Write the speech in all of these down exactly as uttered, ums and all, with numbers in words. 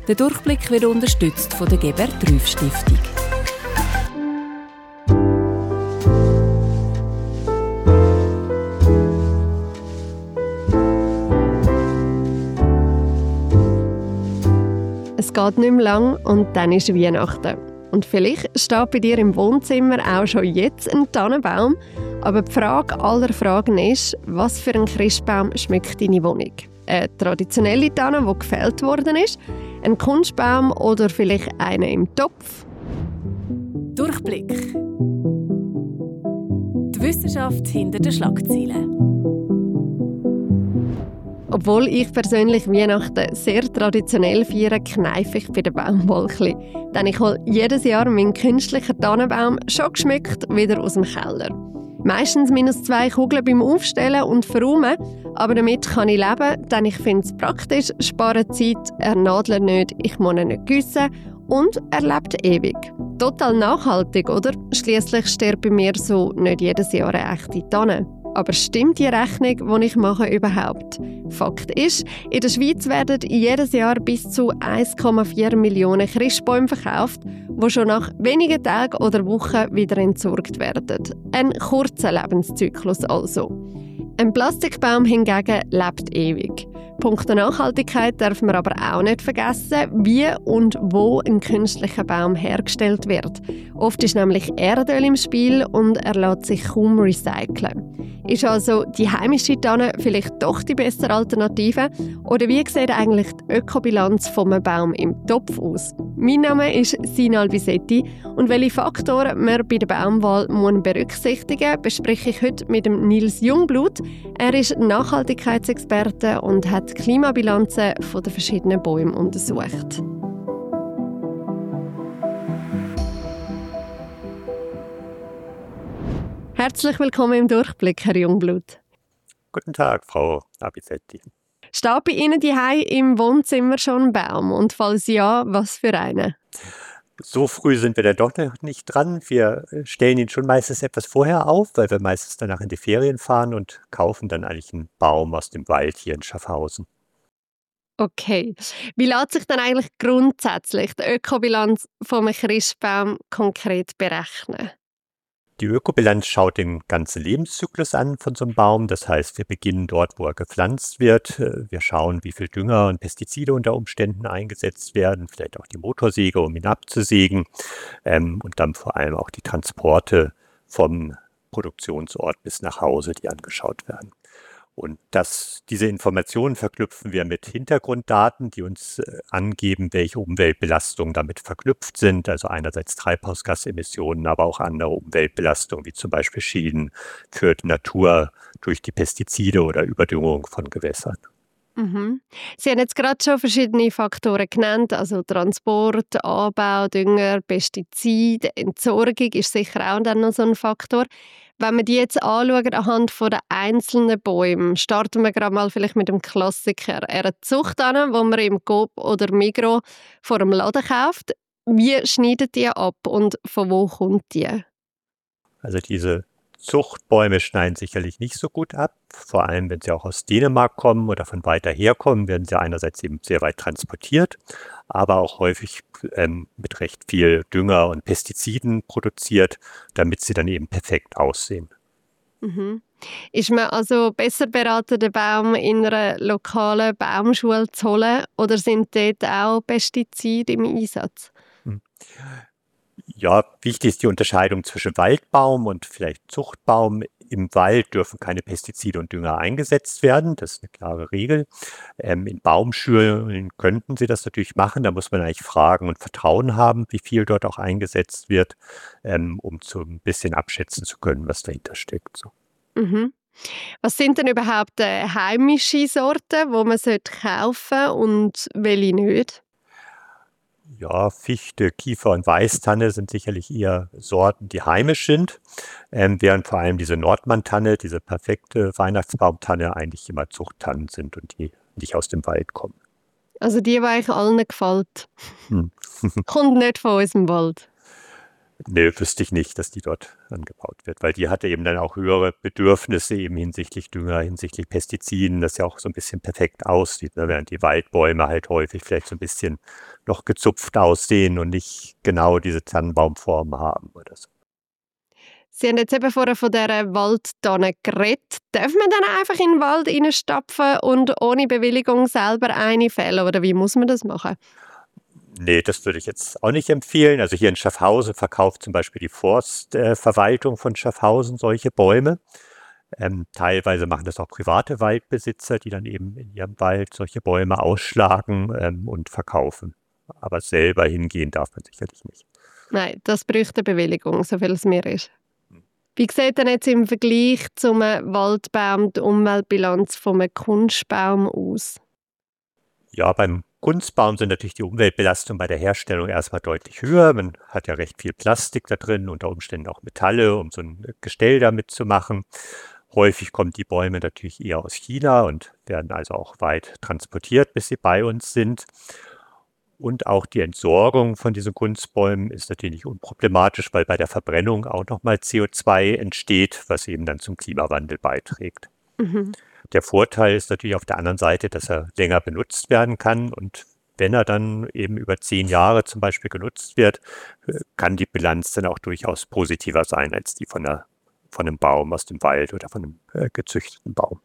Der Durchblick wird unterstützt von der Gebert-Rüff-Stiftung. Es geht nicht mehr lang und dann ist Weihnachten. Und vielleicht steht bei dir im Wohnzimmer auch schon jetzt ein Tannenbaum. Aber die Frage aller Fragen ist, was für ein Christbaum schmückt deine Wohnung? Eine traditionelle Tanne, die gefällt worden ist? Ein Kunstbaum oder vielleicht einer im Topf? Durchblick. Die Wissenschaft hinter den Schlagzeilen. Obwohl ich persönlich Weihnachten sehr traditionell feiere, kneife ich bei den Baumwolkli. Denn ich hole jedes Jahr meinen künstlichen Tannenbaum schon geschmückt wieder aus dem Keller. Meistens minus zwei Kugeln beim Aufstellen und Verräumen, aber damit kann ich leben, denn ich finde es praktisch, spare Zeit, er nadelt nicht, ich muss ihn nicht gießen und er lebt ewig. Total nachhaltig, oder? Schliesslich stirbt bei mir so nicht jedes Jahr eine echte Tanne. Aber stimmt die Rechnung, die ich mache, überhaupt? Fakt ist, in der Schweiz werden jedes Jahr bis zu eins Komma vier Millionen Christbäume verkauft, die schon nach wenigen Tagen oder Wochen wieder entsorgt werden. Ein kurzer Lebenszyklus also. Ein Plastikbaum hingegen lebt ewig. Punkt der Nachhaltigkeit darf man aber auch nicht vergessen, wie und wo ein künstlicher Baum hergestellt wird. Oft ist nämlich Erdöl im Spiel und er lässt sich kaum recyceln. Ist also die heimische Tanne vielleicht doch die bessere Alternative? Oder wie sieht eigentlich die Ökobilanz von einem Baum im Topf aus? Mein Name ist Sina Albisetti und welche Faktoren man bei der Baumwahl berücksichtigen muss, bespreche ich heute mit dem Nils Jungblut. Er ist Nachhaltigkeitsexperte und hat die Klimabilanzen der verschiedenen Bäume untersucht. Herzlich willkommen im Durchblick, Herr Jungblut. Guten Tag, Frau Albisetti. Steht bei Ihnen daheim im Wohnzimmer schon ein Baum? Und falls ja, was für einen? So früh sind wir da doch noch nicht dran. Wir stellen ihn schon meistens etwas vorher auf, weil wir meistens danach in die Ferien fahren und kaufen dann eigentlich einen Baum aus dem Wald hier in Schaffhausen. Okay. Wie lässt sich dann eigentlich grundsätzlich die Ökobilanz von einem Christbaum konkret berechnen? Die Ökobilanz schaut den ganzen Lebenszyklus an von so einem Baum. Das heißt, wir beginnen dort, wo er gepflanzt wird. Wir schauen, wie viel Dünger und Pestizide unter Umständen eingesetzt werden, vielleicht auch die Motorsäge, um ihn abzusägen. Ähm, und dann vor allem auch die Transporte vom Produktionsort bis nach Hause, die angeschaut werden. Und das, diese Informationen verknüpfen wir mit Hintergrunddaten, die uns äh, angeben, welche Umweltbelastungen damit verknüpft sind. Also einerseits Treibhausgasemissionen, aber auch andere Umweltbelastungen, wie zum Beispiel Schäden für die Natur durch die Pestizide oder Überdüngung von Gewässern. Mhm. Sie haben jetzt gerade schon verschiedene Faktoren genannt, also Transport, Anbau, Dünger, Pestizide, Entsorgung ist sicher auch dann noch so ein Faktor. Wenn wir die jetzt anschauen anhand der einzelnen Bäume, starten wir gerade mal vielleicht mit dem Klassiker. Eine Zuchttanne, die man im Coop oder Migros vor dem Laden kauft. Wie schneidet die ab und von wo kommt die? Also diese Zuchtbäume schneiden sicherlich nicht so gut ab. Vor allem, wenn sie auch aus Dänemark kommen oder von weiter her kommen, werden sie einerseits eben sehr weit transportiert, aber auch häufig ähm, mit recht viel Dünger und Pestiziden produziert, damit sie dann eben perfekt aussehen. Mhm. Ist man also besser beraten, den Baum in einer lokalen Baumschule zu holen, oder sind dort auch Pestizide im Einsatz? Hm. Ja, wichtig ist die Unterscheidung zwischen Waldbaum und vielleicht Zuchtbaum. Im Wald dürfen keine Pestizide und Dünger eingesetzt werden. Das ist eine klare Regel. Ähm, in Baumschulen könnten sie das natürlich machen. Da muss man eigentlich fragen und Vertrauen haben, wie viel dort auch eingesetzt wird, ähm, um so ein bisschen abschätzen zu können, was dahinter steckt. So. Mhm. Was sind denn überhaupt äh, heimische Sorten, die man kaufen sollte und welche nicht? Ja, Fichte, Kiefer und Weißtanne sind sicherlich eher Sorten, die heimisch sind, ähm, während vor allem diese Nordmann-Tanne, diese perfekte Weihnachtsbaumtanne, eigentlich immer Zuchttannen sind und die nicht aus dem Wald kommen. Also die, die eigentlich allen gefällt. Hm. Kommt nicht von unserem Wald. Nee, wüsste ich nicht, dass die dort angebaut wird, weil die hatte eben dann auch höhere Bedürfnisse eben hinsichtlich Dünger, hinsichtlich Pestiziden, das ja auch so ein bisschen perfekt aussieht, ne? Während die Waldbäume halt häufig vielleicht so ein bisschen noch gezupft aussehen und nicht genau diese Tannenbaumform haben oder so. Sie haben jetzt eben vorher von dieser Waldtanne geredet. Darf man dann einfach in den Wald reinstapfen und ohne Bewilligung selber eine fällen? Oder wie muss man das machen? Nee, das würde ich jetzt auch nicht empfehlen. Also hier in Schaffhausen verkauft zum Beispiel die Forstverwaltung von Schaffhausen solche Bäume. Ähm, teilweise machen das auch private Waldbesitzer, die dann eben in ihrem Wald solche Bäume ausschlagen ähm, und verkaufen. Aber selber hingehen darf man sicherlich nicht. Nein, das bräuchte eine Bewilligung, so viel es mir ist. Wie sieht denn jetzt im Vergleich zum Waldbaum die Umweltbilanz von einem Kunstbaum aus? Ja, beim Kunstbaum sind natürlich die Umweltbelastungen bei der Herstellung erstmal deutlich höher. Man hat ja recht viel Plastik da drin, unter Umständen auch Metalle, um so ein Gestell damit zu machen. Häufig kommen die Bäume natürlich eher aus China und werden also auch weit transportiert, bis sie bei uns sind. Und auch die Entsorgung von diesen Kunstbäumen ist natürlich nicht unproblematisch, weil bei der Verbrennung auch nochmal C O zwei entsteht, was eben dann zum Klimawandel beiträgt. Mhm. Der Vorteil ist natürlich auf der anderen Seite, dass er länger benutzt werden kann und wenn er dann eben über zehn Jahre zum Beispiel genutzt wird, kann die Bilanz dann auch durchaus positiver sein als die von, einer, von einem Baum aus dem Wald oder von einem äh, gezüchteten Baum.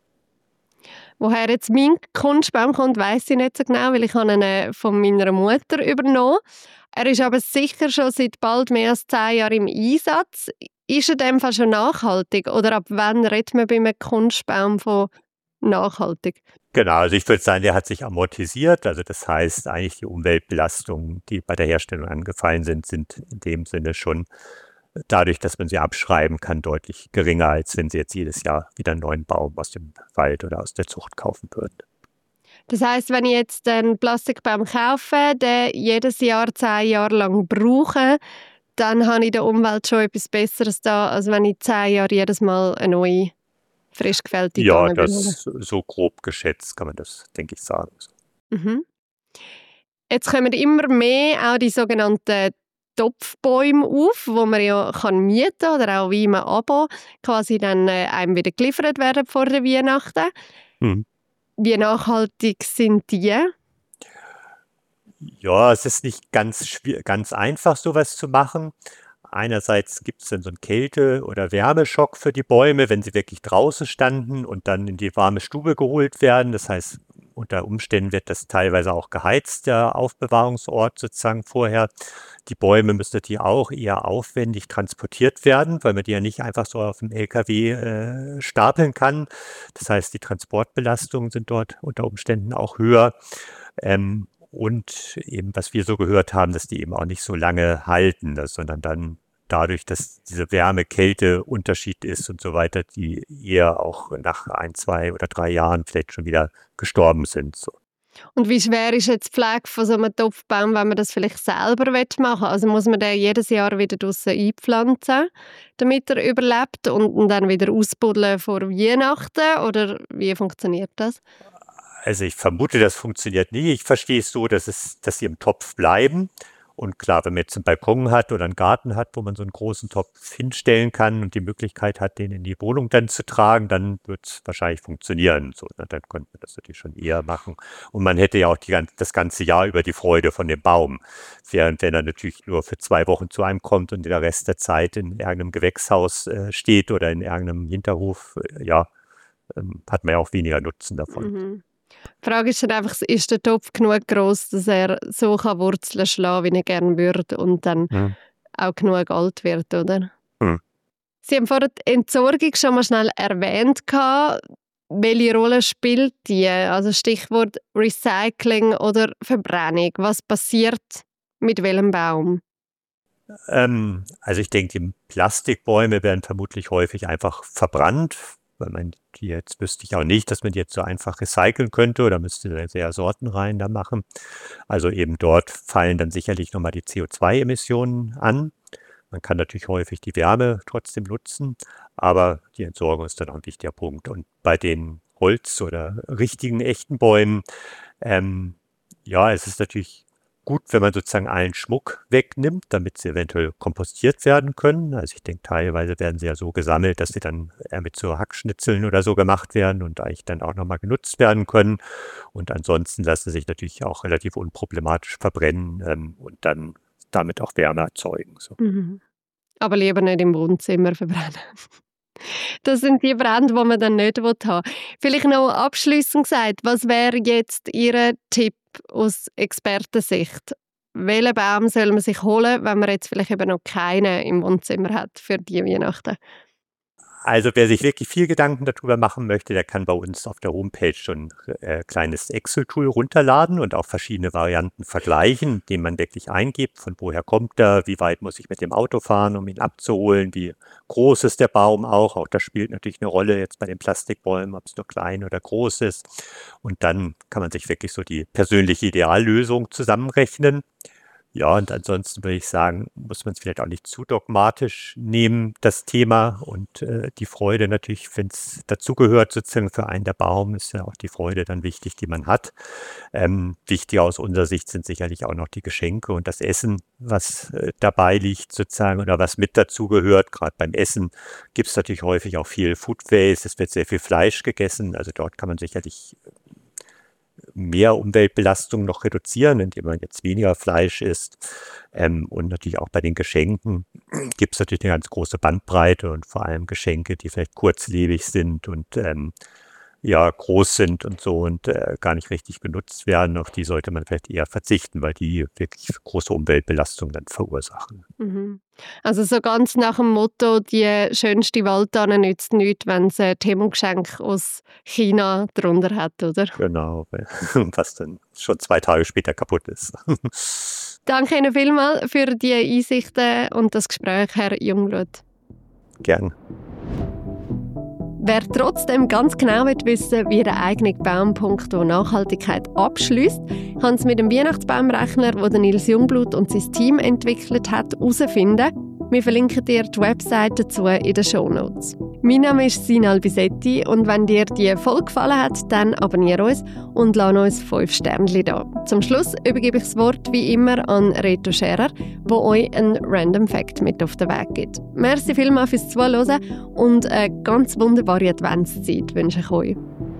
Woher jetzt mein Kunstbaum kommt, weiss ich nicht so genau, weil ich habe ihn äh, von meiner Mutter übernommen. Er ist aber sicher schon seit bald mehr als zehn Jahren im Einsatz. Ist er in dem Fall schon nachhaltig? Oder ab wann redet man bei einem Kunstbaum von nachhaltig? Genau, also ich würde sagen, der hat sich amortisiert. Also das heißt, eigentlich die Umweltbelastungen, die bei der Herstellung angefallen sind, sind in dem Sinne schon dadurch, dass man sie abschreiben kann, deutlich geringer, als wenn Sie jetzt jedes Jahr wieder einen neuen Baum aus dem Wald oder aus der Zucht kaufen würden. Das heisst, wenn ich jetzt einen Plastikbaum kaufe, den jedes Jahr zehn Jahre lang brauche, dann habe ich der Umwelt schon etwas Besseres da, als wenn ich zehn Jahre jedes Mal eine neue, frisch gefällte Ja, Tanne benutze. das so grob geschätzt kann man das, denke ich, sagen. Mhm. Jetzt kommen immer mehr auch die sogenannten Topfbäume auf, wo man ja kann mieten oder auch wie im Abo quasi dann äh, einem wieder geliefert werden vor der Weihnachten. Hm. Wie nachhaltig sind die? Ja, es ist nicht ganz, schwier- ganz einfach, sowas zu machen. Einerseits gibt es dann so einen Kälte- oder Wärmeschock für die Bäume, wenn sie wirklich draußen standen und dann in die warme Stube geholt werden. Das heißt, unter Umständen wird das teilweise auch geheizt, der Aufbewahrungsort sozusagen vorher. Die Bäume müssen natürlich auch eher aufwendig transportiert werden, weil man die ja nicht einfach so auf dem L K W äh, stapeln kann. Das heißt, die Transportbelastungen sind dort unter Umständen auch höher. Ähm, und eben, was wir so gehört haben, dass die eben auch nicht so lange halten, dass, sondern dann dadurch, dass diese Wärme-Kälte-Unterschied ist und so weiter, die eher auch nach ein, zwei oder drei Jahren vielleicht schon wieder gestorben sind. So. Und wie schwer ist jetzt die Pflege von so einem Topfbaum, wenn man das vielleicht selber machen will? Also muss man den jedes Jahr wieder draussen einpflanzen, damit er überlebt und dann wieder ausbuddeln vor Weihnachten? Oder wie funktioniert das? Also ich vermute, das funktioniert nie. Ich verstehe es so, dass, es, dass sie im Topf bleiben. Und klar, wenn man jetzt einen Balkon hat oder einen Garten hat, wo man so einen großen Topf hinstellen kann und die Möglichkeit hat, den in die Wohnung dann zu tragen, dann wird es wahrscheinlich funktionieren. So, ne? Dann könnte man das natürlich schon eher machen. Und man hätte ja auch die, das ganze Jahr über die Freude von dem Baum. Während wenn er natürlich nur für zwei Wochen zu einem kommt und der Rest der Zeit in irgendeinem Gewächshaus äh, steht oder in irgendeinem Hinterhof, äh, ja, ähm, hat man ja auch weniger Nutzen davon. Mhm. Die Frage ist dann einfach, ist der Topf genug groß, dass er so kann Wurzeln schlagen kann, wie er gerne würde und dann Hm. auch genug alt wird, oder? Hm. Sie haben vorhin die Entsorgung schon mal schnell erwähnt. Welche Rolle spielt die? Also Stichwort Recycling oder Verbrennung. Was passiert mit welchem Baum? Ähm, also ich denke, die Plastikbäume werden vermutlich häufig einfach verbrannt, weil man die jetzt wüsste ich auch nicht, dass man die jetzt so einfach recyceln könnte oder müsste da sehr Sortenreihen da machen. Also eben dort fallen dann sicherlich nochmal die C O zwei Emissionen an. Man kann natürlich häufig die Wärme trotzdem nutzen, aber die Entsorgung ist dann auch ein wichtiger Punkt. Und bei den Holz- oder richtigen, echten Bäumen, ähm, ja, es ist natürlich gut, wenn man sozusagen allen Schmuck wegnimmt, damit sie eventuell kompostiert werden können. Also ich denke, teilweise werden sie ja so gesammelt, dass sie dann eher mit so Hackschnitzeln oder so gemacht werden und eigentlich dann auch nochmal genutzt werden können. Und ansonsten lassen sie sich natürlich auch relativ unproblematisch verbrennen ähm, und dann damit auch Wärme erzeugen. So. Mhm. Aber lieber nicht im Wohnzimmer verbrennen. Das sind die Brände, die man dann nicht haben will. Vielleicht noch abschliessend gesagt, was wäre jetzt Ihr Tipp aus Expertensicht? Welchen Baum soll man sich holen, wenn man jetzt vielleicht eben noch keinen im Wohnzimmer hat für die Weihnachten? Also wer sich wirklich viel Gedanken darüber machen möchte, der kann bei uns auf der Homepage schon ein äh, kleines Excel-Tool runterladen und auch verschiedene Varianten vergleichen, indem man wirklich eingibt, von woher kommt er, wie weit muss ich mit dem Auto fahren, um ihn abzuholen, wie groß ist der Baum auch. Auch das spielt natürlich eine Rolle jetzt bei den Plastikbäumen, ob es nur klein oder groß ist. Und dann kann man sich wirklich so die persönliche Ideallösung zusammenrechnen. Ja, und ansonsten würde ich sagen, muss man es vielleicht auch nicht zu dogmatisch nehmen, das Thema. Und äh, die Freude natürlich, wenn es dazugehört, sozusagen für einen der Baum, ist ja auch die Freude dann wichtig, die man hat. Ähm, wichtiger aus unserer Sicht sind sicherlich auch noch die Geschenke und das Essen, was äh, dabei liegt sozusagen oder was mit dazugehört. Gerade beim Essen gibt es natürlich häufig auch viel Food Waste, es wird sehr viel Fleisch gegessen. Also dort kann man sicherlich mehr Umweltbelastung noch reduzieren, indem man jetzt weniger Fleisch isst. Ähm, und natürlich auch bei den Geschenken gibt es natürlich eine ganz große Bandbreite und vor allem Geschenke, die vielleicht kurzlebig sind und ähm, ja groß sind und so und äh, gar nicht richtig genutzt werden. Auf die sollte man vielleicht eher verzichten, weil die wirklich große Umweltbelastung dann verursachen. Mhm. Also so ganz nach dem Motto, die schönste Waldtanne nützt nichts, wenn es ein Themengeschenk aus China drunter hat, oder? Genau, was dann schon zwei Tage später kaputt ist. Danke Ihnen vielmals für die Einsichten und das Gespräch, Herr Jungblut. Gern. Wer trotzdem ganz genau wissen will, wie der eigene Baum punkto Nachhaltigkeit abschließt, kann es mit dem Weihnachtsbaumrechner, den Nils Jungblut und sein Team entwickelt hat, herausfinden. Wir verlinken dir die Website dazu in den Shownotes. Mein Name ist Sina Albisetti und wenn dir die Folge gefallen hat, dann abonniere uns und lass uns fünf Sternchen da. Zum Schluss übergebe ich das Wort wie immer an Reto Scherer, der euch einen Random Fact mit auf den Weg gibt. Merci vielmals fürs Zuhören und eine ganz wunderbare Adventszeit wünsche ich euch.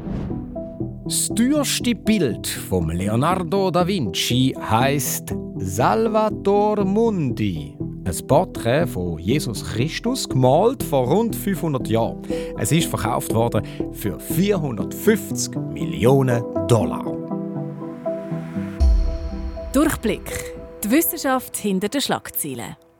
Das teuerste Bild von Leonardo da Vinci heisst Salvator Mundi. Ein Porträt von Jesus Christus, gemalt vor rund fünfhundert Jahren. Es ist verkauft worden für vierhundertfünfzig Millionen Dollar. Durchblick. Die Wissenschaft hinter den Schlagzeilen.